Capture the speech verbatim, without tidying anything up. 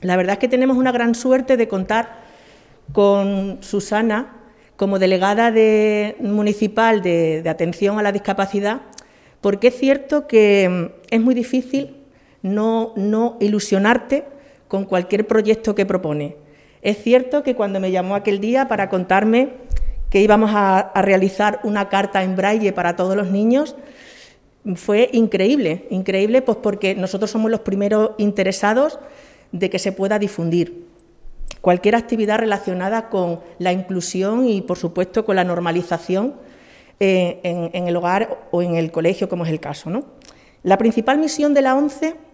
La verdad es que tenemos una gran suerte de contar con Susana como delegada de, municipal de, de atención a la discapacidad, porque es cierto que es muy difícil no, no ilusionarte con cualquier proyecto que propone. Es cierto que cuando me llamó aquel día para contarme que íbamos a, a realizar una carta en braille para todos los niños, fue increíble, increíble pues porque nosotros somos los primeros interesados de que se pueda difundir cualquier actividad relacionada con la inclusión y, por supuesto, con la normalización eh, en, en el hogar o en el colegio, como es el caso, ¿no? La principal misión de la ONCE